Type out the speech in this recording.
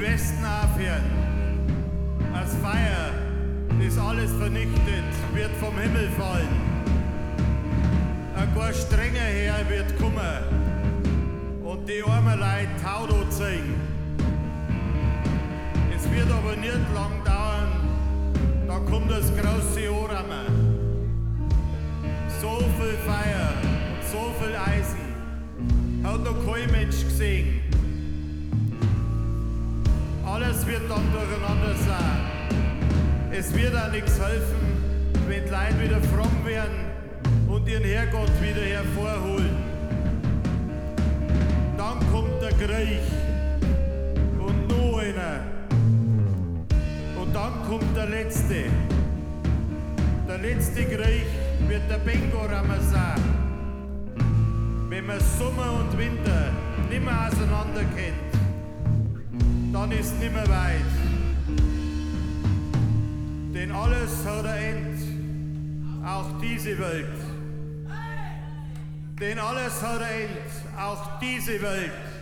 Westen aufhören. Das Feuer, das alles vernichtet, wird vom Himmel fallen. Ein gar strenger Herr wird kommen und die armen Leute Taudo ziehen. Es wird aber nicht lang dauern, da kommt das große Ohrhammer. So viel Feuer und so viel Eisen hat noch kein Mensch gesehen. Alles wird dann durcheinander sein. Es wird auch nichts helfen, wenn die Leute wieder fromm werden und ihren Herrgott wieder hervorholen. Dann kommt der Krieg und noch einer. Und dann kommt der letzte. Der letzte Krieg wird der Bengorammer sein. Wenn man Sommer und Winter nimmer auseinander kennt, dann ist nimmer weit. Denn alles hat ein End, auch diese Welt. Denn alles hat ein End, auch diese Welt.